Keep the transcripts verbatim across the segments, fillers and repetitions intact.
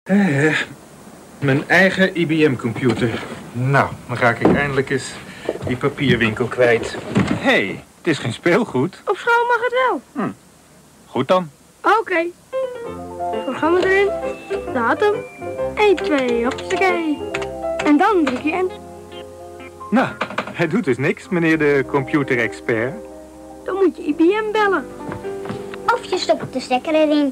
Uh, mijn eigen I B M-computer. Nou, dan ga ik eindelijk eens die papierwinkel kwijt. Hé, hey, het is geen speelgoed. Op school mag het wel. Hm. Goed dan. Oké. Okay. Programma erin, datum, één, twee, hoppakee. En dan druk je enter. Nou, hij doet dus niks, meneer de computerexpert. Dan moet je I B M bellen. Of je stopt de stekker erin.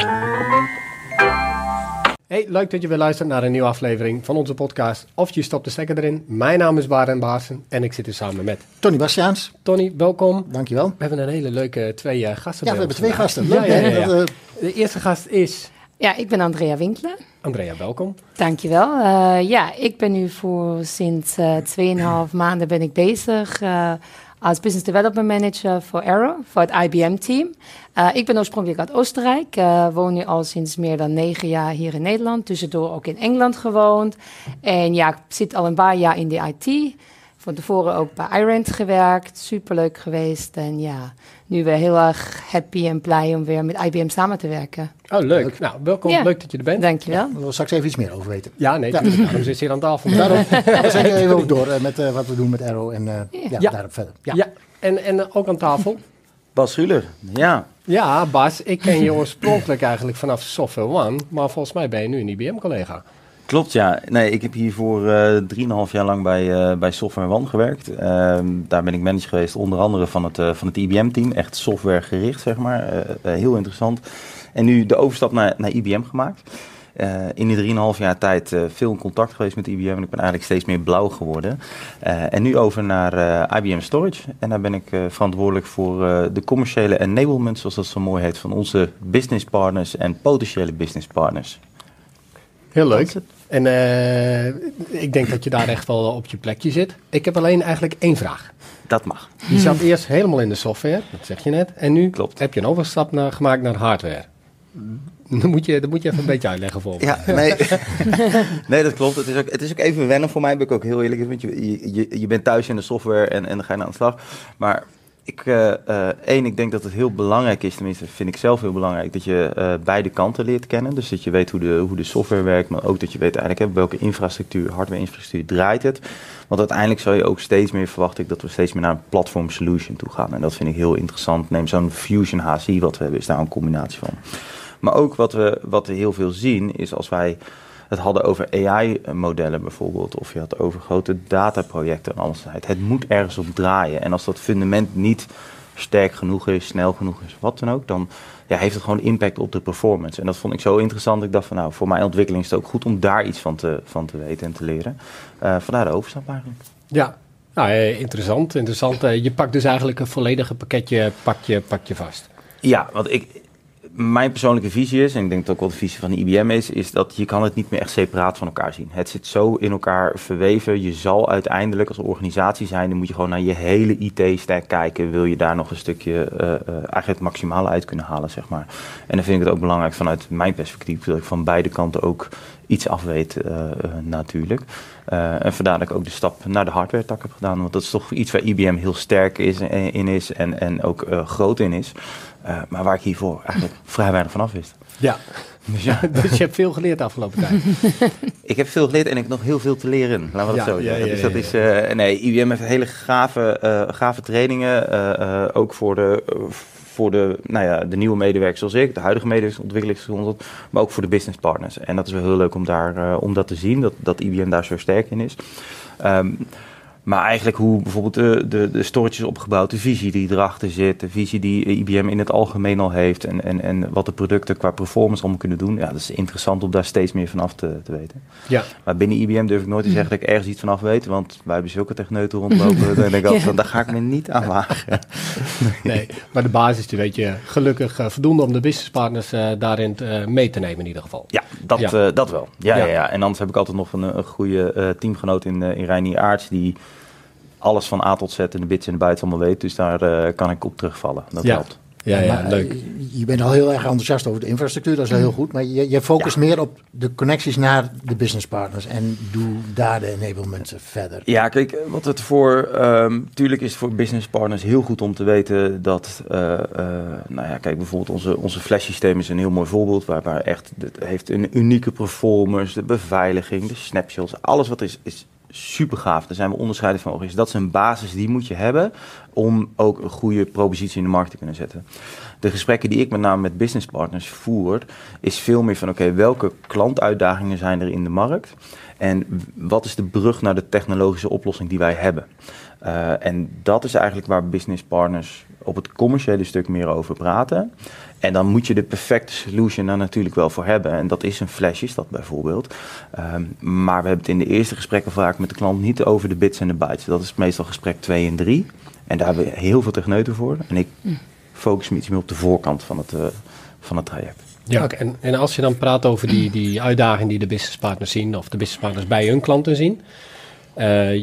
Hey, leuk dat je weer luistert naar een nieuwe aflevering van onze podcast Of je stopt de stekker erin. Mijn naam is Barend Baarsen en ik zit hier samen met Tony Bastiaans. Tony, welkom. Dankjewel. We hebben een hele leuke twee uh, gasten. Ja, we hebben twee vandaag. gasten. Leuk, ja, ja, ja, ja. Dat, uh... De eerste gast is... Ja, ik ben Andrea Winkler. Andrea, welkom. Dankjewel. Uh, ja, ik ben nu voor sinds uh, tweeënhalf maanden ben ik bezig uh, als Business Development Manager voor Arrow, voor het I B M-team. Uh, ik ben oorspronkelijk uit Oostenrijk, uh, woon nu al sinds meer dan negen jaar hier in Nederland. Tussendoor ook in Engeland gewoond. En ja, ik zit al een paar jaar in de I T. Van tevoren ook bij iRent gewerkt, superleuk geweest. En ja, nu weer heel erg happy en blij om weer met I B M samen te werken. Oh, leuk. leuk. Nou, welkom. Ja. Leuk dat je er bent. Dankjewel. Ja, we willen straks even iets meer over weten. Ja, nee, ja. daarom zit je hier aan tafel. Daarom we zijn even ook door uh, met uh, wat we doen met Arrow en uh, ja, ja. daarop verder. Ja, ja. En, en uh, ook aan tafel. Bas Schuler, ja. Ja, Bas, ik ken je oorspronkelijk eigenlijk vanaf Software One, maar volgens mij ben je nu een I B M-collega. Klopt, ja. Nee, ik heb hiervoor uh, drieënhalf jaar lang bij, uh, bij Software One gewerkt. Uh, daar ben ik manager geweest, onder andere van het, uh, van het I B M-team. Echt software gericht, zeg maar. Uh, uh, heel interessant. En nu de overstap naar, naar I B M gemaakt. Uh, in die drieënhalf jaar tijd uh, veel in contact geweest met I B M. En ik ben eigenlijk steeds meer blauw geworden. Uh, en nu over naar uh, I B M Storage. En daar ben ik uh, verantwoordelijk voor uh, de commerciële enablement, zoals dat zo mooi heet, van onze business partners en potentiële business partners. Heel leuk. En uh, ik denk dat je daar echt wel op je plekje zit. Ik heb alleen eigenlijk één vraag. Dat mag. Je zat eerst helemaal in de software, dat zeg je net. En nu Klopt. heb je een overstap naar, gemaakt naar hardware. Dan moet, je, dan moet je even een beetje uitleggen voor me. Ja, nee, nee, dat klopt. Het is, ook, het is ook even wennen voor mij, ben ik ook heel eerlijk. Want je, je, je bent thuis in de software en, en dan ga je aan de slag. Maar ik, uh, uh, één, ik denk dat het heel belangrijk is, tenminste vind ik zelf heel belangrijk, dat je uh, beide kanten leert kennen. Dus dat je weet hoe de, hoe de software werkt, maar ook dat je weet eigenlijk hè, welke infrastructuur, hardware-infrastructuur draait het. Want uiteindelijk zal je ook steeds meer, verwacht ik, dat we steeds meer naar een platform solution toe gaan. En dat vind ik heel interessant. Neem zo'n Fusion H C I wat we hebben, is daar een combinatie van. Maar ook wat we, wat we heel veel zien is als wij het hadden over A I-modellen bijvoorbeeld, of je had over grote dataprojecten en alles. Het moet ergens op draaien. En als dat fundament niet sterk genoeg is, snel genoeg is, wat dan ook, dan ja, heeft het gewoon impact op de performance. En dat vond ik zo interessant. Ik dacht van nou, voor mijn ontwikkeling is het ook goed om daar iets van te, van te weten en te leren. Uh, vandaar de overstap eigenlijk. Ja, nou, eh, interessant. interessant. Uh, je pakt dus eigenlijk een volledige pakketje, pak je, pak je vast. Ja, want ik... Mijn persoonlijke visie is, en ik denk dat ook wel de visie van de I B M is, is dat je kan het niet meer echt separaat van elkaar zien. Het zit zo in elkaar verweven. Je zal uiteindelijk als organisatie zijn, dan moet je gewoon naar je hele I T-stack kijken. Wil je daar nog een stukje uh, uh, eigenlijk het maximale uit kunnen halen, zeg maar. En dan vind ik het ook belangrijk vanuit mijn perspectief, dat ik van beide kanten ook iets af weet, uh, uh, natuurlijk. Uh, en vandaar dat ik ook de stap naar de hardware-tak heb gedaan. Want dat is toch iets waar I B M heel sterk is, in is en, en ook uh, groot in is. Uh, maar waar ik hiervoor eigenlijk vrij weinig van af wist. Ja, dus, ja, dus je hebt veel geleerd de afgelopen tijd. Ik heb veel geleerd en ik heb nog heel veel te leren. Laten we dat ja, zo zeggen. Ja, ja, dus dat ja, is, uh, nee, I B M heeft hele gave, uh, gave trainingen. Uh, uh, ook voor de... Uh, voor de, nou ja, de nieuwe medewerkers zoals ik, de huidige medewerkers, ontwikkelingsgezondheid, maar ook voor de business partners. En dat is wel heel leuk om, daar, uh, om dat te zien, dat, dat I B M daar zo sterk in is. Um, Maar eigenlijk hoe bijvoorbeeld de, de, de storage is opgebouwd, de visie die erachter zit, de visie die I B M in het algemeen al heeft en, en, en wat de producten qua performance allemaal kunnen doen. Ja, dat is interessant om daar steeds meer vanaf te, te weten. Ja. Maar binnen I B M durf ik nooit te zeggen dat ik ergens iets vanaf weet, want wij hebben zulke techneuten rondlopen. Dan denk ik altijd, daar ga ik me niet aan wagen. Nee. nee, maar de basis, die weet je gelukkig uh, voldoende om de businesspartners uh, daarin uh, mee te nemen in ieder geval. Ja, dat, ja. Uh, dat wel. Ja, ja. Ja, ja. En anders heb ik altijd nog een, een goede uh, teamgenoot in, uh, in Reinier Aarts, die alles van A tot Z en de bits en de bytes allemaal weet. Dus daar uh, kan ik op terugvallen. Dat ja. helpt. Ja, ja, maar, leuk. Je bent al heel erg enthousiast over de infrastructuur, dat is wel heel goed. Maar je, je focust ja. meer op de connecties naar de business partners en doe daar de enablement verder. Ja, kijk, wat het voor, um, tuurlijk is het voor business partners heel goed om te weten dat, uh, uh, nou ja, kijk, bijvoorbeeld onze, onze flash systeem is een heel mooi voorbeeld, waar, waar echt, het heeft een unieke performance, de beveiliging, de snapshots, alles wat is, is super gaaf. Daar zijn we onderscheiden van. Dus dat is een basis die moet je hebben om ook een goede propositie in de markt te kunnen zetten. De gesprekken die ik met name met business partners voer, is veel meer van oké, okay, welke klantuitdagingen zijn er in de markt en wat is de brug naar de technologische oplossing die wij hebben. Uh, en dat is eigenlijk waar business partners op het commerciële stuk meer over praten. En dan moet je de perfecte solution daar natuurlijk wel voor hebben. En dat is een flash, is dat bijvoorbeeld. Um, maar we hebben het in de eerste gesprekken vaak met de klant niet over de bits en de bytes. Dat is meestal gesprek twee en drie. En daar hebben we heel veel techneuten voor. En ik focus me iets meer op de voorkant van het, uh, van het traject. Ja, okay. en, en als je dan praat over die, die uitdagingen die de business partners zien, of de business partners bij hun klanten zien. Uh,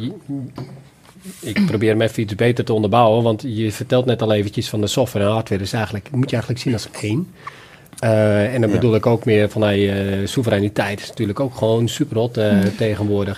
ik probeer hem even iets beter te onderbouwen, want je vertelt net al eventjes van de software en hardware is eigenlijk, moet je eigenlijk zien als één. Uh, en dan ja. bedoel ik ook meer van hey, uh, soevereiniteit is natuurlijk ook gewoon super hot uh, mm. tegenwoordig.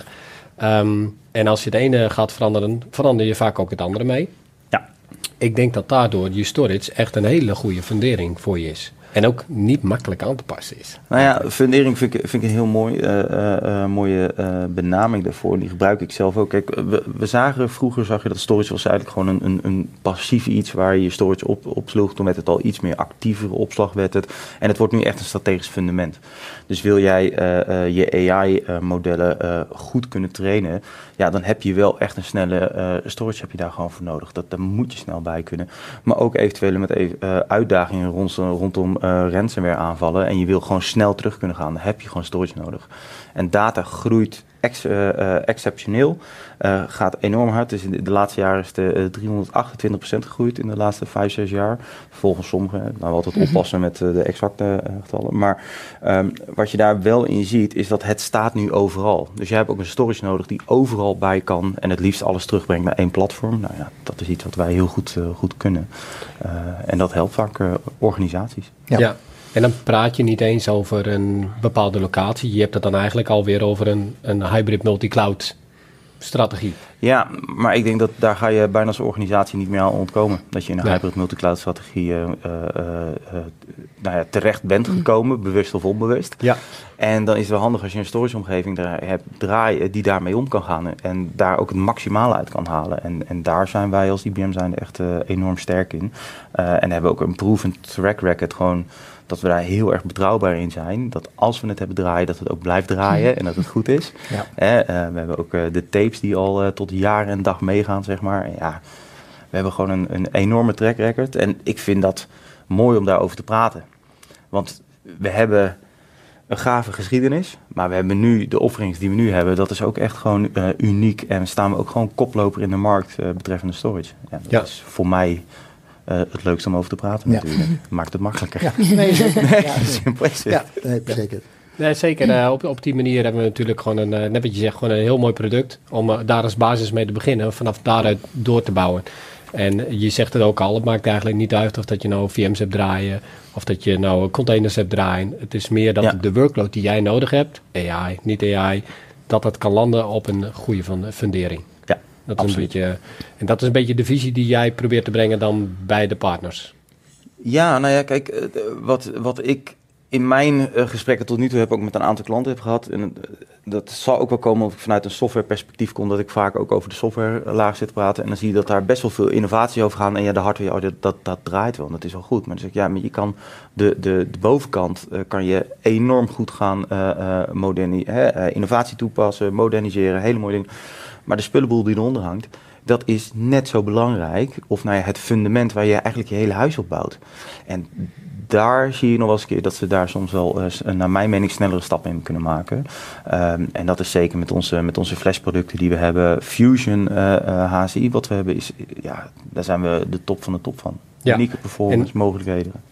Um, en als je het ene gaat veranderen, verander je vaak ook het andere mee. Ja. Ik denk dat daardoor je storage echt een hele goede fundering voor je is. En ook niet makkelijk aan te passen is. Nou ja, fundering vind ik, vind ik een heel mooi, uh, uh, mooie uh, benaming daarvoor. Die gebruik ik zelf ook. Kijk, we, we zagen, vroeger zag je dat storage was eigenlijk gewoon een, een, een passief iets waar je je storage op, op sloeg. Toen werd het al iets meer actievere opslag werd het. En het wordt nu echt een strategisch fundament. Dus wil jij uh, uh, je A I-modellen uh, goed kunnen trainen, ja, dan heb je wel echt een snelle uh, storage heb je daar gewoon voor nodig. Dat, daar moet je snel bij kunnen. Maar ook eventuele met uh, uitdagingen rond, rondom uh, ransomware aanvallen en je wil gewoon snel terug kunnen gaan, dan heb je gewoon storage nodig. En data groeit ex, uh, uh, exceptioneel, uh, gaat enorm hard. Dus in de, de laatste jaren is de uh, driehonderdachtentwintig procent gegroeid in de laatste vijf, zes jaar. Volgens sommigen, nou we altijd oppassen met uh, de exacte uh, getallen. Maar um, wat je daar wel in ziet, is dat het staat nu overal. Dus jij hebt ook een storage nodig die overal bij kan en het liefst alles terugbrengt naar één platform. Nou ja, dat is iets wat wij heel goed, uh, goed kunnen. Uh, en dat helpt vaak uh, organisaties. Ja. ja. En dan praat je niet eens over een bepaalde locatie. Je hebt het dan eigenlijk alweer over een, een hybrid multi-cloud strategie. Ja, maar ik denk dat daar ga je bijna als organisatie niet meer aan ontkomen. Dat je in een nee. hybrid multi-cloud strategie uh, uh, uh, nou ja, terecht bent gekomen, mm. bewust of onbewust. Ja. En dan is het wel handig als je een storage omgeving hebt draaien die daarmee om kan gaan. En daar ook het maximale uit kan halen. En, en daar zijn wij als I B M zijn echt uh, enorm sterk in. Uh, en hebben ook een proven track record gewoon dat we daar heel erg betrouwbaar in zijn. Dat als we het hebben draaien, dat het ook blijft draaien en dat het goed is. Ja. Eh, uh, we hebben ook uh, de tapes die al uh, tot jaar en dag meegaan, zeg maar. En ja, we hebben gewoon een, een enorme track record. En ik vind dat mooi om daarover te praten. Want we hebben een gave geschiedenis, maar we hebben nu de offerings die we nu hebben, dat is ook echt gewoon uh, uniek. En staan we ook gewoon koploper in de markt uh, betreffende storage. Ja, dat ja. is voor mij Uh, het leukste om over te praten ja. natuurlijk. Maakt het makkelijker. Ja, nee, zeker. Nee, ja, simpel is het. ja, nee, zeker. Nee, zeker. Uh, op, op die manier hebben we natuurlijk gewoon een, uh, net wat je zegt, gewoon een heel mooi product om uh, daar als basis mee te beginnen, vanaf daaruit door te bouwen. En je zegt het ook al, het maakt eigenlijk niet uit of dat je nou V M's hebt draaien, of dat je nou containers hebt draaien. Het is meer dat ja. de workload die jij nodig hebt, A I, niet A I, dat dat kan landen op een goede van fundering. Ja, dat is een beetje, en dat is een beetje de visie die jij probeert te brengen dan bij de partners. Ja, nou ja, kijk, uh, wat, wat ik in mijn uh, gesprekken tot nu toe heb ook met een aantal klanten heb gehad. En uh, dat zal ook wel komen omdat ik vanuit een softwareperspectief kom, dat ik vaak ook over de softwarelaag zit te praten. En dan zie je dat daar best wel veel innovatie over gaat. En ja, de hardware, oh, dat, dat, dat draait wel. En dat is wel goed. Maar dan zeg ik, ja, maar je kan de, de, de bovenkant uh, kan je enorm goed gaan uh, uh, moderni- hè, uh, innovatie toepassen, moderniseren, hele mooie dingen. Maar de spullenboel die eronder hangt, dat is net zo belangrijk. Of nou ja, het fundament waar je eigenlijk je hele huis op bouwt. En daar zie je nog wel eens een keer dat ze daar soms wel, uh, naar mijn mening, snellere stappen in kunnen maken. Um, en dat is zeker met onze, met onze flashproducten die we hebben. Fusion uh, uh, H C I, wat we hebben, is, ja, daar zijn we de top van de top van. Ja. Unieke performance, en, mogelijkheden. Ja.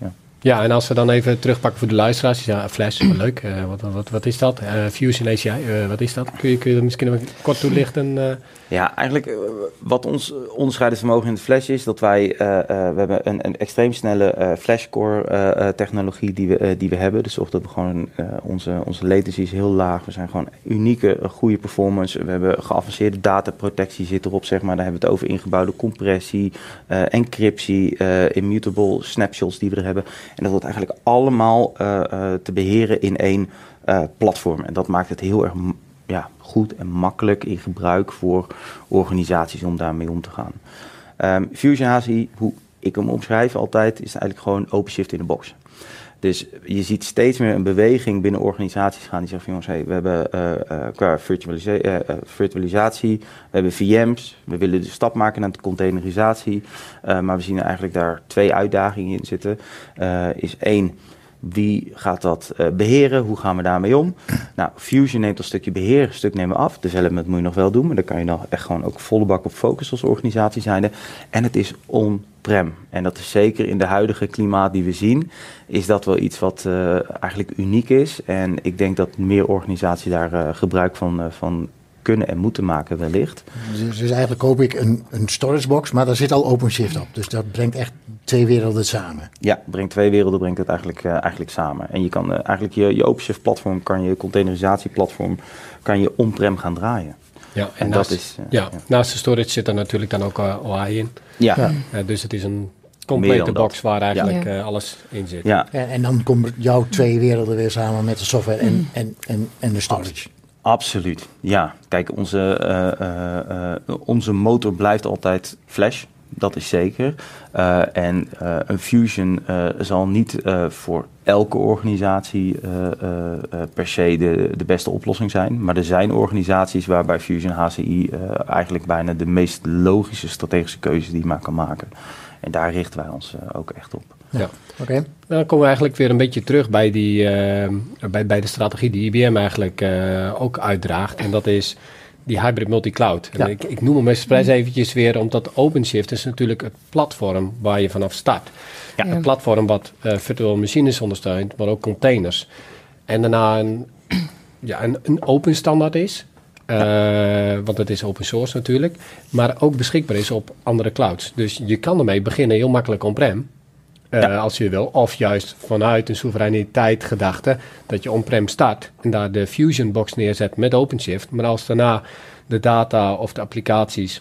Ja, en als we dan even terugpakken voor de luisteraars. Ja, Flash, leuk. Uh, wat, wat, wat is dat? Uh, Fusion A C I, uh, wat is dat? Kun je, kun je misschien even kort toelichten? Uh? Ja, eigenlijk uh, wat ons onderscheidend vermogen in het Flash is... dat wij, uh, uh, we hebben een, een extreem snelle uh, flashcore uh, uh, technologie die we, uh, die we hebben. Dus zorgt dat we gewoon, uh, onze, onze latency is heel laag. We zijn gewoon unieke, uh, goede performance. We hebben geavanceerde dataprotectie zit erop, zeg maar. Daar hebben we het over ingebouwde compressie, uh, encryptie, uh, immutable snapshots die we er hebben... En dat wordt eigenlijk allemaal uh, uh, te beheren in één uh, platform. En dat maakt het heel erg ja, goed en makkelijk in gebruik voor organisaties om daarmee om te gaan. Um, Fusion H C I, hoe ik hem omschrijf altijd, is eigenlijk gewoon OpenShift in de box. Dus je ziet steeds meer een beweging binnen organisaties gaan die zeggen van jongens, hey, we hebben uh, uh, qua virtualisa- uh, uh, virtualisatie, we hebben V M's, we willen de stap maken naar de containerisatie, uh, maar we zien eigenlijk daar twee uitdagingen in zitten. Uh, is één, wie gaat dat uh, beheren? Hoe gaan we daarmee om? Nou, Fusion neemt dat stukje beheer, een stuk nemen af. Development moet je nog wel doen, maar daar kan je nog echt gewoon ook volle bak op focussen als organisatie zijnde. En het is on-prem. En dat is zeker in de huidige klimaat die we zien, is dat wel iets wat uh, eigenlijk uniek is. En ik denk dat meer organisaties daar uh, gebruik van, uh, van kunnen en moeten maken wellicht. Dus, dus eigenlijk koop ik een, een storage box, maar daar zit al OpenShift op. Dus dat brengt echt twee werelden samen. Ja, brengt twee werelden brengt het eigenlijk, uh, eigenlijk samen. En je kan uh, eigenlijk je, je OpenShift platform, kan je containerisatie platform, kan je on-prem gaan draaien. Ja, en, en naast, dat is, uh, ja, ja. naast de storage zit er natuurlijk dan ook uh, O I in. Ja. ja. Uh, dus het is een complete box waar eigenlijk ja. uh, alles in zit. Ja. En, en dan komen jouw twee werelden weer samen met de software en, en, en, en de storage. Absoluut, ja. Kijk, onze, uh, uh, uh, onze motor blijft altijd Flash, dat is zeker. Uh, en uh, een Fusion uh, zal niet uh, voor elke organisatie uh, uh, uh, per se de, de beste oplossing zijn. Maar er zijn organisaties waarbij Fusion H C I uh, eigenlijk bijna de meest logische strategische keuze die je maar kan maken. En daar richten wij ons uh, ook echt op. Ja, oké. Okay. Dan komen we eigenlijk weer een beetje terug bij, die, uh, bij, bij de strategie die I B M eigenlijk uh, ook uitdraagt. En dat is die hybrid multi-cloud. Ja. En ik, ik noem hem expres eventjes weer, omdat OpenShift is natuurlijk het platform waar je vanaf start. Ja. Het platform wat uh, virtual machines ondersteunt, maar ook containers. En daarna een, ja, een, een open standaard is. Uh, ja. Want het is open source natuurlijk. Maar ook beschikbaar is op andere clouds. Dus je kan ermee beginnen heel makkelijk on-prem. Uh, ja. Als je wil. Of juist vanuit een soevereiniteit gedachte dat je on-prem start en daar de Fusion box neerzet met OpenShift. Maar als daarna de data of de applicaties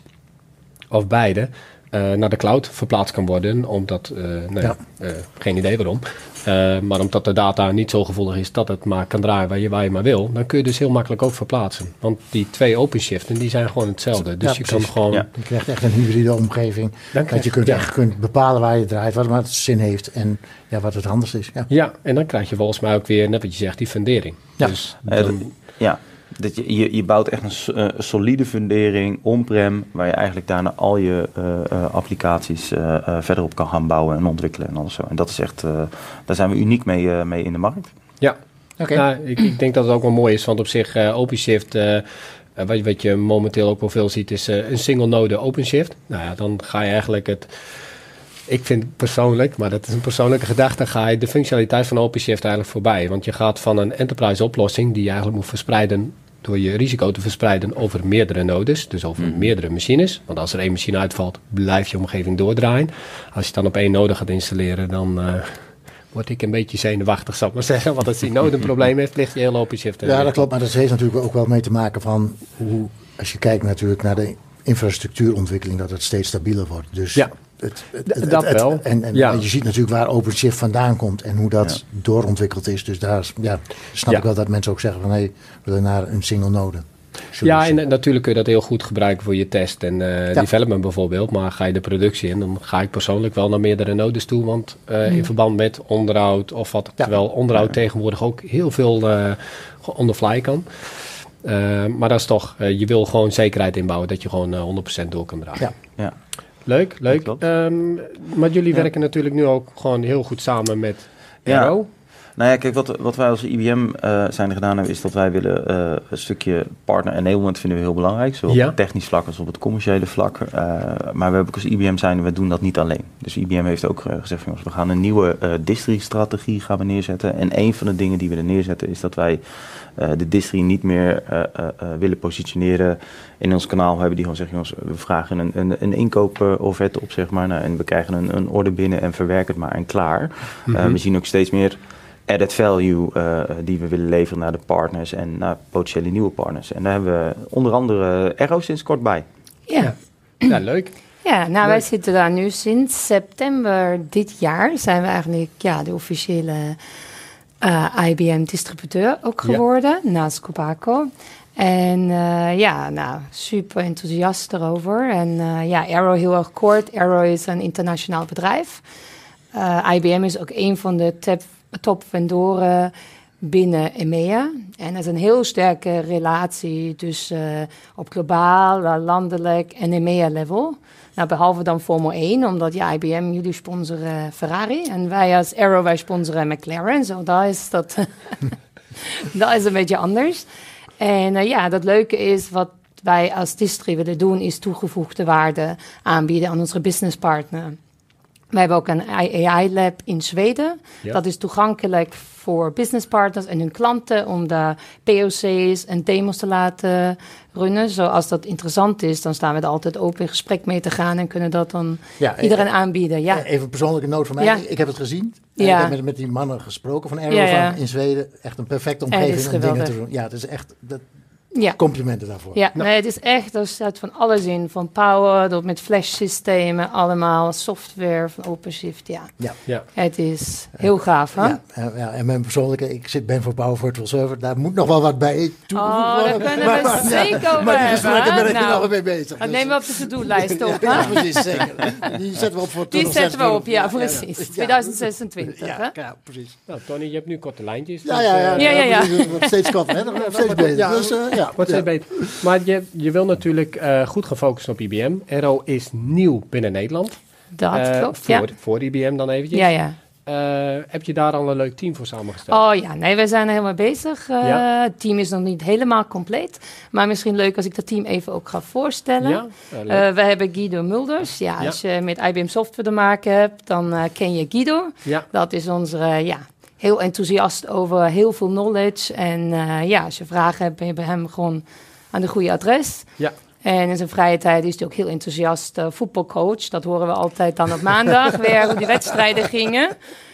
of beide uh, naar de cloud verplaatst kan worden. Omdat, uh, nee, ja. uh, geen idee waarom. Uh, maar omdat de data niet zo gevoelig is dat het maar kan draaien waar je, waar je maar wil. Dan kun je dus heel makkelijk ook verplaatsen. Want die twee OpenShiften die zijn gewoon hetzelfde. Dus ja, je precies. kan gewoon... Ja. Je krijgt echt een hybride omgeving. Dan dat je kunt ja. echt kunt bepalen waar je draait, wat het zin heeft en ja, wat het handigst is. Ja. ja, en dan krijg je volgens mij ook weer, net wat je zegt, die fundering. Ja. Dus dan, uh, ja. Dat je, je, je bouwt echt een uh, solide fundering on-prem, waar je eigenlijk daarna al je uh, uh, applicaties uh, uh, verder op kan gaan bouwen en ontwikkelen en alles zo. En dat is echt, uh, daar zijn we uniek mee, uh, mee in de markt. Ja, okay. nou, ik, ik denk dat het ook wel mooi is, want op zich uh, OpenShift, uh, uh, wat, wat je momenteel ook wel veel ziet, is uh, een single node OpenShift. Nou ja, dan ga je eigenlijk het... Ik vind persoonlijk, maar dat is een persoonlijke gedachte, ga je de functionaliteit van OpenShift eigenlijk voorbij. Want je gaat van een enterprise oplossing die je eigenlijk moet verspreiden door je risico te verspreiden over meerdere nodes, dus over mm. meerdere machines. Want als er één machine uitvalt, blijft je omgeving doordraaien. Als je het dan op één node gaat installeren, dan uh, word ik een beetje zenuwachtig, zal ik maar zeggen. Want als die node een probleem heeft, ligt je heel OpenShift. Ja, dat klopt, maar dat heeft natuurlijk ook wel mee te maken van hoe, als je kijkt natuurlijk naar de infrastructuurontwikkeling, dat het steeds stabieler wordt. Dus ja. Het, het, het, dat het, wel. En, en ja. je ziet natuurlijk waar OpenShift vandaan komt en hoe dat ja. doorontwikkeld is. Dus daar ja, snap ja. ik wel dat mensen ook zeggen van hé, hey, we willen naar een single node. Solution. Ja, en natuurlijk kun je dat heel goed gebruiken voor je test en uh, ja. development bijvoorbeeld. Maar ga je de productie in, dan ga ik persoonlijk wel naar meerdere nodes toe. Want uh, mm. in verband met onderhoud of wat, ja. terwijl onderhoud ja. tegenwoordig ook heel veel uh, on the fly kan. Uh, maar dat is toch, uh, je wil gewoon zekerheid inbouwen dat je gewoon uh, honderd procent door kan draaien. Ja. ja. Leuk, leuk. Um, maar jullie ja. werken natuurlijk nu ook gewoon heel goed samen met Arrow. Nou ja, kijk, wat, wat wij als I B M uh, zijn gedaan hebben, is dat wij willen uh, een stukje partner enablement vinden we heel belangrijk. Zowel ja. op het technisch vlak als op het commerciële vlak. Uh, maar we hebben ook als I B M zijn, we doen dat niet alleen. Dus I B M heeft ook uh, gezegd, jongens, we gaan een nieuwe uh, distri-strategie gaan we neerzetten. En een van de dingen die we er neerzetten is dat wij uh, de distri niet meer uh, uh, uh, willen positioneren in ons kanaal. We hebben die gewoon zeggen, jongens, we vragen een, een, een inkoopofferte op, zeg maar. Nou, en we krijgen een, een order binnen en verwerken het maar en klaar. Mm-hmm. Uh, we zien ook steeds meer added value uh, die we willen leveren naar de partners en naar potentiële nieuwe partners. En daar hebben we onder andere Arrow sinds kort bij. Ja, ja leuk. Ja, nou leuk. Wij zitten daar nu sinds september dit jaar. Zijn we eigenlijk ja, de officiële uh, I B M-distributeur ook geworden, ja. naast Copaco. En uh, ja, nou, super enthousiast erover. En uh, ja, Arrow heel erg kort. Arrow is een internationaal bedrijf. Uh, I B M is ook een van de top top vendoren binnen E M E A. En er is een heel sterke relatie tussen uh, op globaal, landelijk en E M E A-level. Nou, behalve dan Formule één, omdat ja, I B M, jullie sponsoren Ferrari. En wij als Arrow, wij sponsoren McLaren. Zo, daar is dat, dat is een beetje anders. En uh, ja, dat leuke is, wat wij als distri willen doen, is toegevoegde waarde aanbieden aan onze businesspartner. We hebben ook een A I-lab in Zweden. Ja. Dat is toegankelijk voor businesspartners en hun klanten om de P O C's en demos te laten runnen. Zoals dat interessant is, dan staan we er altijd open in gesprek mee te gaan en kunnen dat dan ja, iedereen even, aanbieden. Ja. Even een persoonlijke noot van mij. Ja. Ik heb het gezien. Ja. Ik heb met, met die mannen gesproken van Arrow ja, ja. in Zweden. Echt een perfecte omgeving om dingen te doen. Ja, het is echt... Dat, Ja. Complimenten daarvoor. Ja, nou. nee, het is echt, er staat van alles in. Van power, tot met flash-systemen, allemaal software van OpenShift. Ja, ja. ja. Het is heel gaaf, hè? Ja, ja, en mijn persoonlijke, ik zit, ben voor Power Virtual Server, daar moet nog wel wat bij toegevoegd worden. Oh, daar kunnen maar, we maar, zeker ja, over maar hebben. Maar daar ben ik nou, nog mee bezig. Dat dus. nemen we op de to-do-lijst op, ja, hè? ja, precies, zeker. Die zetten we op voor Die zetten we op, ja, ja precies. Ja, ja. tweeduizend zesentwintig, ja, hè? Ja, precies. Nou, Tony, je hebt nu korte lijntjes. Ja, ja, ja. ja, ja, ja. Wordt steeds korter, hè? Wordt steeds beter. Ja, dus, uh, ja. Wordt steeds beter. Maar je Je, je wil natuurlijk uh, goed gaan focussen op I B M. Arrow is nieuw binnen Nederland. Dat uh, klopt, voor, ja. Voor I B M dan eventjes. Ja, ja. Uh, heb je daar al een leuk team voor samengesteld? Oh ja, nee, wij zijn er helemaal bezig. Uh, ja. Het team is nog niet helemaal compleet. Maar misschien leuk als ik dat team even ook ga voorstellen. Ja, uh, uh, we hebben Guido Mulders. Ja, ja. Als je met I B M software te maken hebt, dan uh, ken je Guido. Ja. Dat is onze... Uh, ja, heel enthousiast over heel veel knowledge. En uh, ja, als je vragen hebt, ben je bij hem gewoon aan de goede adres. Ja. En in zijn vrije tijd is hij ook heel enthousiast uh, voetbalcoach. Dat horen we altijd dan op maandag, weer hoe die wedstrijden gingen.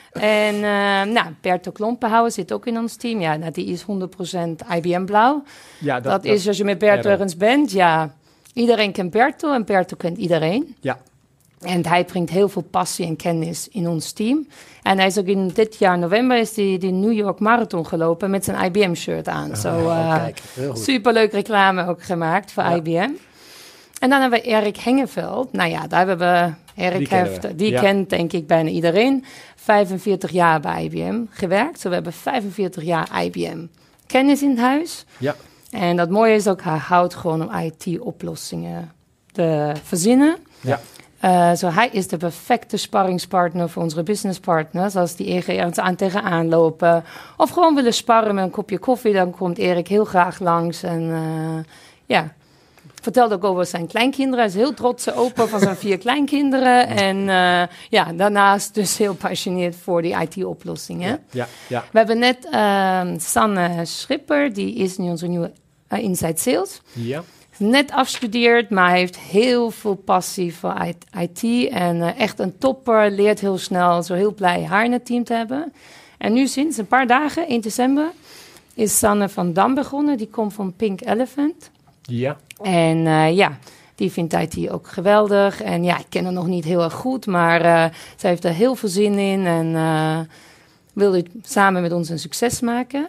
En uh, nou, Berto Klompenhouwer zit ook in ons team. Ja, nou, die is honderd procent I B M blauw. Ja, dat, dat, dat is als je met Berto ergens bent, ja, iedereen kent Berto en Berto kent iedereen. Ja. En hij brengt heel veel passie en kennis in ons team. En hij is ook in dit jaar november is die, die New York Marathon gelopen met zijn I B M-shirt aan. Zo oh, uh, superleuk reclame ook gemaakt voor ja. I B M. En dan hebben we Erik Hengeveld. Nou ja, daar hebben we... Erik die heeft, we. die ja. kent denk ik bijna iedereen. vijfenveertig jaar bij I B M gewerkt. Zo, we hebben vijfenveertig jaar I B M kennis in huis. Ja. En dat mooie is ook, hij houdt gewoon om I T-oplossingen te verzinnen. Ja. Uh, zo, hij is de perfecte sparringspartner voor onze businesspartners. Als die ergens aan tegenaan lopen of gewoon willen sparren met een kopje koffie, dan komt Erik heel graag langs. En uh, ja, vertelt ook over zijn kleinkinderen. Hij is heel trotse opa van zijn vier kleinkinderen. En uh, ja, daarnaast dus heel passioneerd voor die I T-oplossingen. Ja, ja, ja. We hebben net uh, Sanne Schipper, die is nu onze nieuwe uh, Inside Sales. Ja. Net afgestudeerd, maar heeft heel veel passie voor I T. En uh, echt een topper, leert heel snel. Zo heel blij haar in het team te hebben. En nu sinds een paar dagen, in december, is Sanne van Dam begonnen. Die komt van Pink Elephant. Ja. En uh, ja, die vindt I T ook geweldig. En ja, ik ken haar nog niet heel erg goed, maar uh, zij heeft er heel veel zin in. En uh, wil dit samen met ons een succes maken.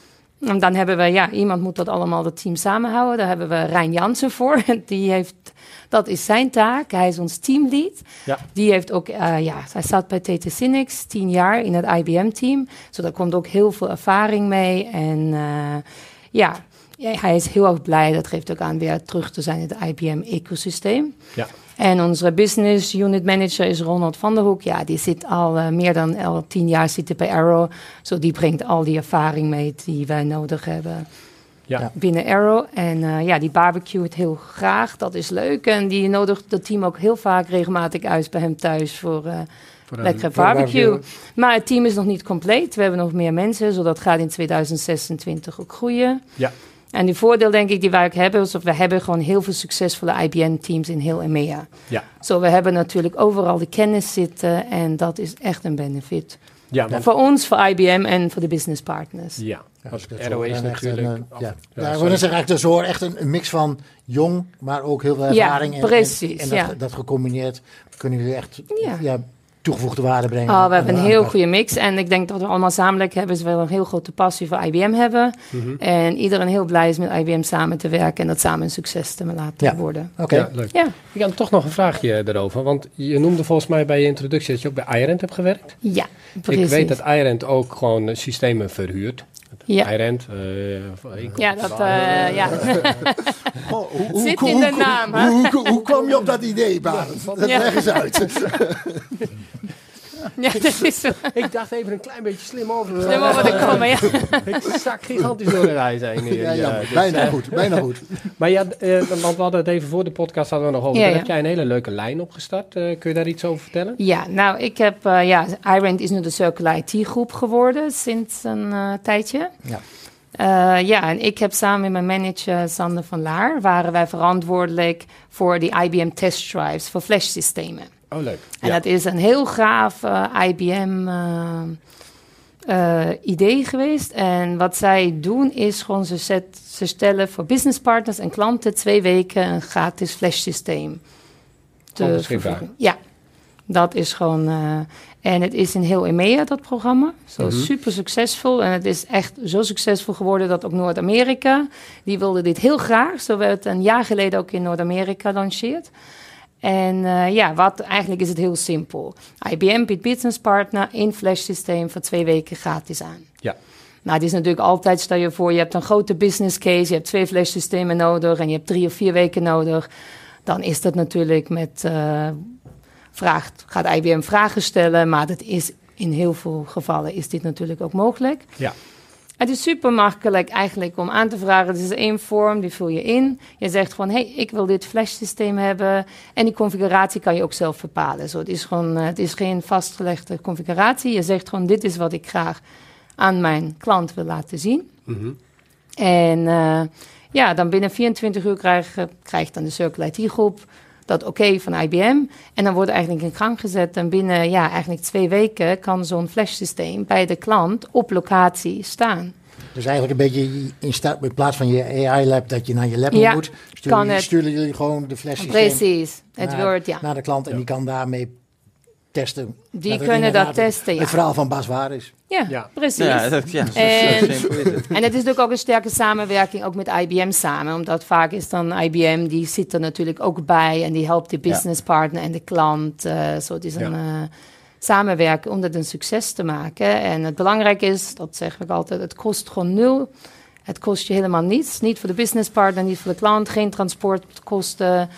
En dan hebben we, ja, iemand moet dat allemaal, het team samenhouden. Daar hebben we Rijn Jansen voor. Die heeft, dat is zijn taak. Hij is ons teamlead. Ja. Die heeft ook, uh, ja, hij staat bij T T Synnex, tien jaar in het I B M-team. Dus daar komt ook heel veel ervaring mee. En uh, ja, hij is heel erg blij. Dat geeft ook aan weer terug te zijn in het I B M-ecosysteem. Ja. En onze business unit manager is Ronald van der Hoek. Ja, die zit al uh, meer dan al tien jaar zitten bij Arrow. Zo die brengt al die ervaring mee die wij nodig hebben Ja. binnen Arrow. En uh, ja, die barbecue het heel graag. Dat is leuk. En die nodigt het team ook heel vaak regelmatig uit bij hem thuis voor... Uh, Voor Lekkere voor barbecue. barbecue. Maar het team is nog niet compleet. We hebben nog meer mensen, zodat gaat in tweeduizend zesentwintig ook groeien. Ja. En die voordeel, denk ik, die wij ook hebben, is dat we hebben gewoon heel veel succesvolle I B M-teams in heel EMEA. Ja. Zo, we hebben natuurlijk overal de kennis zitten en dat is echt een benefit. Ja, want, Voor ons, voor I B M en voor de business partners. ja. Ja, Want dat Arrow is horen echt natuurlijk... een, of- ja. ja, Ja, ik sorry. wil zeggen, eigenlijk, dus hoor echt een, een mix van jong, maar ook heel veel Ja, ervaring. en, precies, En, en ja. dat, dat gecombineerd kunnen jullie echt Ja. ja, toegevoegde waarde brengen. Oh, we hebben een aan- heel aan- goede mix. En ik denk dat we allemaal zakelijk hebben, is wel een heel grote passie voor I B M hebben. Mhm. En iedereen heel blij is met I B M samen te werken en dat samen een succes te laten Ja. worden. Oké. Ja, leuk. Ja, Ik had toch nog een vraagje erover. Want je noemde volgens mij bij je introductie dat je ook bij iRent hebt gewerkt. ja, precies. Ik weet dat iRent ook gewoon eh, systemen verhuurt. Ja. iRent. eh, ik- Ja, dat uh, ja. Oh, hoe, hoe, Zit hoe- in de hoe- naam, hè? Hoe, hoe, hoe kwam je op dat idee, Barend? Dat Ja. leg eens uit. ja, dat is zo. Ik dacht even een klein beetje slim over. Slim over de komen, ja. Ik zak gigantisch door de reis heen. Ja, ja, dus, bijna eh, goed, bijna goed. Maar ja, eh, want we hadden het even voor de podcast hadden we nog over. Ja, Daar ja. heb jij een hele leuke lijn opgestart. Uh, kun je daar iets over vertellen? Ja, nou, ik heb, uh, ja, iRent is nu de Circular I T groep geworden sinds een uh, tijdje. Ja. Uh, ja, en ik heb samen met mijn manager Sander van Laar, waren wij verantwoordelijk voor die I B M test drives voor flash systemen. Oh, leuk. En Ja. dat is een heel gaaf uh, I B M uh, uh, idee geweest. En wat zij doen is gewoon, ze, zet, ze stellen voor business partners en klanten twee weken een gratis flash systeem te Oh, beschikbaar. vervoegen. Ja, dat is gewoon... Uh, en het is in heel EMEA, dat programma. Zo Mhm. super succesvol. En het is echt zo succesvol geworden dat ook Noord-Amerika... die wilde dit heel graag. Zo werd het een jaar geleden ook in Noord-Amerika gelanceerd. En uh, ja, wat, eigenlijk is het heel simpel. I B M biedt business partner een flash systeem voor twee weken gratis aan. Ja. Nou, het is natuurlijk altijd, stel je voor, je hebt een grote business case, je hebt twee flash systemen nodig en je hebt drie of vier weken nodig. Dan is dat natuurlijk met, uh, vraagt, gaat I B M vragen stellen, maar dat is in heel veel gevallen is dit natuurlijk ook mogelijk. Ja. Het is super makkelijk eigenlijk om aan te vragen. Het is één vorm, die vul je in. Je zegt gewoon, hey, ik wil dit flash systeem hebben. En die configuratie kan je ook zelf bepalen. Zo, het is gewoon, uh, het is geen vastgelegde configuratie. Je zegt gewoon, dit is wat ik graag aan mijn klant wil laten zien. Mhm. En uh, ja, dan binnen vierentwintig uur krijg, krijgt dan de Circular I T groep dat oké okay van I B M. En dan wordt eigenlijk in gang gezet. En binnen ja, eigenlijk twee weken kan zo'n flash systeem bij de klant op locatie staan. Dus eigenlijk een beetje in, sta- in plaats van je A I-lab dat je naar je lab Ja, moet, kan sturen, het. sturen jullie gewoon de flash systeem Precies, het naar, wordt, ja. naar de klant en die kan daarmee testen. Die dat het kunnen dat inderdaad testen, ja. Het verhaal van Bas waar is. Ja, Ja. precies. Ja, dat, ja, zo, En- zo simpel is het. En het is natuurlijk ook een sterke samenwerking ook met I B M samen. Omdat vaak is dan I B M, die zit er natuurlijk ook bij. En die helpt de business partner en de klant. Uh, zo, het is een uh, samenwerken om dat een succes te maken. En het belangrijke is, dat zeg ik altijd, het kost gewoon nul. Het kost je helemaal niets. Niet voor de business partner, niet voor de klant. Geen transportkosten.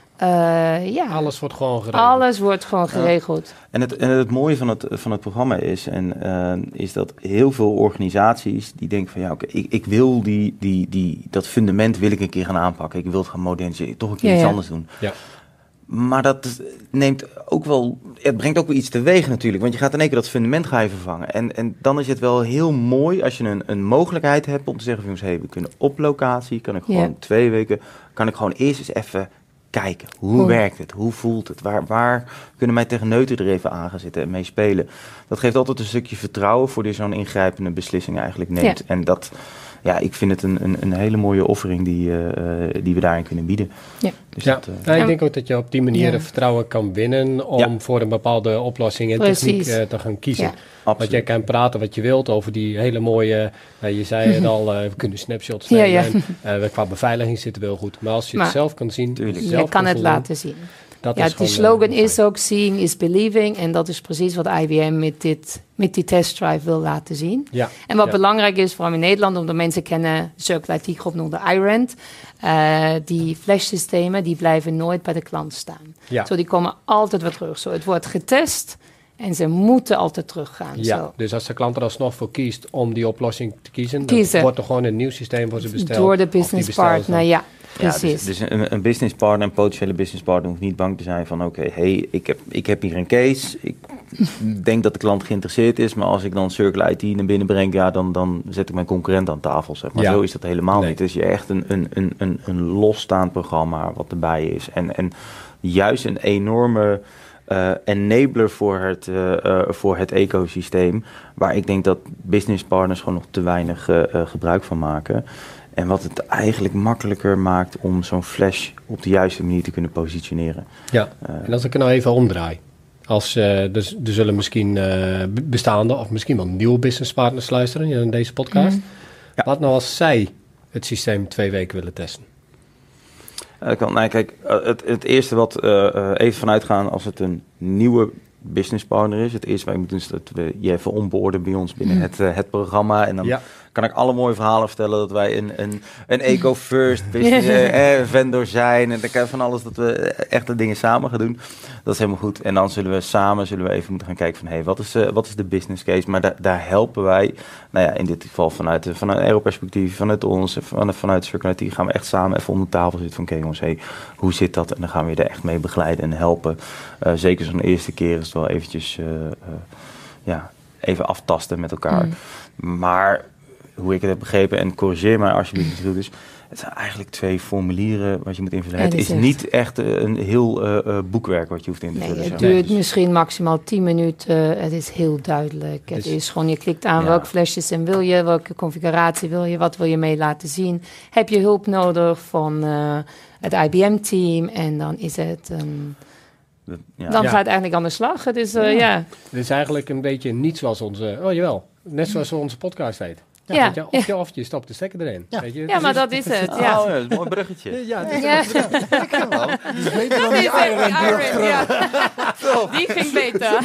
Uh, ja, Alles wordt gewoon geregeld. alles wordt gewoon geregeld. En het, en het mooie van het, van het programma is, en, uh, is dat heel veel organisaties die denken van ja, oké, okay, ik, ik wil die, die, die, dat fundament wil ik een keer gaan aanpakken. Ik wil het gaan moderniseren, toch een keer Ja, iets ja. anders doen. Ja. Maar dat neemt ook wel, het brengt ook wel iets teweeg natuurlijk. Want je gaat in één keer dat fundament ga je vervangen. En, en dan is het wel heel mooi als je een, een mogelijkheid hebt om te zeggen van jongens, hey, we kunnen op locatie, kan ik gewoon Ja. twee weken, kan ik gewoon eerst eens even kijken. Hoe Goed. werkt het? Hoe voelt het? Waar, waar kunnen mijn techneuten er even aan gaan zitten en mee spelen? Dat geeft altijd een stukje vertrouwen voor die zo'n ingrijpende beslissing eigenlijk neemt. Ja. En dat, ja, ik vind het een, een, een hele mooie offering die, uh, die we daarin kunnen bieden. Ja. Dus Ja, dat, uh, nou, ik denk ook dat je op die manier Ja. vertrouwen kan winnen om Ja. voor een bepaalde oplossing en Precies. techniek uh, te gaan kiezen. Ja. Want absoluut. jij kan praten wat je wilt over die hele mooie, uh, je zei het al, uh, we kunnen snapshots Ja, nemen. ja. Uh, qua beveiliging zitten we heel goed. Maar als je Maar- het zelf kan zien, Tuurlijk. zelf Je kan het voldoen, laten zien. Dat ja, is die gewoon, slogan uh, is ook seeing is believing. En dat is precies wat I B M met, dit, met die testdrive wil laten zien. Ja. En wat ja. belangrijk is, vooral in Nederland, omdat mensen kennen Circle I T groep noemde I R A N D. Uh, die flashsystemen, die blijven nooit bij de klant staan. Ja. Zo, die komen altijd weer terug. Zo, het wordt getest en ze moeten altijd teruggaan. Ja, zo. dus als de klant er alsnog voor kiest om die oplossing te kiezen, Kiezen. dan wordt er gewoon een nieuw systeem voor ze besteld. Door de Of die business bestellen ze partner, dan. ja. Ja, Precies. dus, dus een, een business partner, een potentiële business partner hoeft niet bang te zijn van oké, okay, hey, ik heb, ik heb hier een case. Ik denk dat de klant geïnteresseerd is, maar als ik dan Circle I T naar binnen breng, ja, dan, dan zet ik mijn concurrent aan tafel. Zeg maar. Ja. Zo is dat helemaal Nee. niet. Het is echt een, een, een, een, een losstaand programma wat erbij is. En, en juist een enorme uh, enabler voor het, uh, uh, voor het ecosysteem, waar ik denk dat business partners gewoon nog te weinig uh, uh, gebruik van maken. En wat het eigenlijk makkelijker maakt om zo'n flash op de juiste manier te kunnen positioneren. Ja, Uh, en als ik er nou even omdraai. Als, uh, dus, er zullen misschien uh, bestaande of misschien wel nieuwe businesspartners luisteren in deze podcast. Mm. Ja. Wat nou als zij het systeem twee weken willen testen? Uh, kan, nou, kijk, uh, het, het eerste wat uh, uh, even vanuit gaan als het een nieuwe business partner is. Het eerste wat je moet doen is dat we je even onboarden bij ons binnen mm. het, uh, het programma. En dan ja. kan ik alle mooie verhalen vertellen dat wij een, een, een eco-first business uh, eh, vendor zijn. En dan kan je van alles dat we echte dingen samen gaan doen. Dat is helemaal goed. En dan zullen we samen zullen we even moeten gaan kijken van hé, hey, wat is, uh, wat is de business case? Maar da- daar helpen wij, nou ja, in dit geval vanuit, vanuit een aero-perspectief, vanuit ons, vanuit, vanuit Circle I T gaan we echt samen even om de tafel zitten van oké okay, jongens, hey, hoe zit dat? En dan gaan we je er echt mee begeleiden en helpen. Uh, zeker zo'n eerste keer is het wel eventjes uh, uh, ja, even aftasten met elkaar. Mm. Maar hoe ik het heb begrepen, en corrigeer mij alsjeblieft als het goed is, het zijn eigenlijk twee formulieren wat je moet invullen. Ja, het is is niet echt een heel uh, uh, boekwerk wat je hoeft in te vullen. Nee, het zo. duurt misschien maximaal tien minuten. Het is heel duidelijk. Het Dus, is gewoon, je klikt aan ja. welk flashsystem wil je, welke configuratie wil je, wat wil je mee laten zien. Heb je hulp nodig van uh, het I B M-team en dan is het een... Ja. Dan Ja. gaat het eigenlijk aan de slag. Het is, uh, ja. ja. Het is eigenlijk een beetje niet zoals onze... Oh jawel, net zoals onze podcast heet. Ja. Ja. Weet je, of, je, of je stopt de stekker erin. Ja. Weet je? Ja, maar dat is het. Ja. Oh ja, dat is een mooi bruggetje. Ja, het is Ja. Dat is beter dan Dat die is het, Iron Man die terug. Iron, ja. Die ging beter.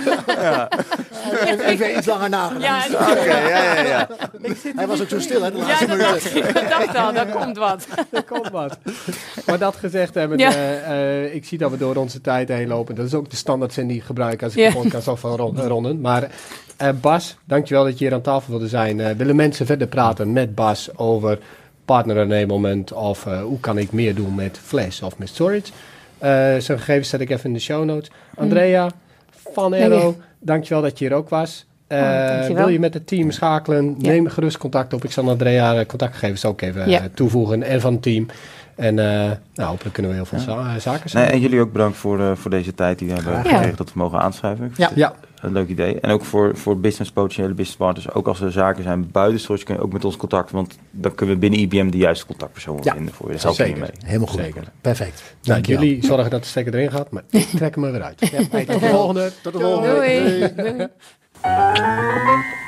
Even, even iets langer nagedacht. Ja, Oké, okay, ja, ja, ja. Hij was ook zo stil, hè? De ja, laatste dat minuten. dacht ik. Ik dacht al, daar komt wat. Er komt wat. Maar dat gezegd hebben, Ja. uh, uh, ik zie dat we door onze tijd heen lopen. Dat is ook de standaard zin die ik gebruik als ik Ja. de podcast af van ron- ronden. Maar uh, Bas, dankjewel dat je hier aan tafel wilde zijn. Uh, willen mensen verder praten met Bas over partner enablement of uh, hoe kan ik meer doen met Flash of met storage? Uh, zijn gegevens zet ik even in de show notes. Andrea van Aero, Nee. dankjewel dat je hier ook was. Uh, Oh, dankjewel. wil je met het team schakelen? Ja. Neem gerust contact op. Ik zal Andrea de contactgegevens ook even Ja. uh, toevoegen en van het team. En uh, nou, hopelijk kunnen we heel veel Ja. za- zaken Nee, zijn. en jullie ook bedankt voor, uh, voor deze tijd die we hebben Ja. gekregen dat we mogen aanschrijven. Ik vind Ja. het Ja, Een leuk idee. En ook voor, voor business, potentiële business partners. Ook als er zaken zijn buiten storage, kun je ook met ons contact. Want dan kunnen we binnen I B M de juiste contactpersoon Ja, vinden voor je. Dat helpt je zeker. mee. Helemaal goed. Zeker. Perfect. nou, Dankjewel. jullie zorgen dat de stekker erin gaat, maar ik trek hem er weer uit. Ja, hey, tot de volgende. Tot de volgende. Doei. Doei.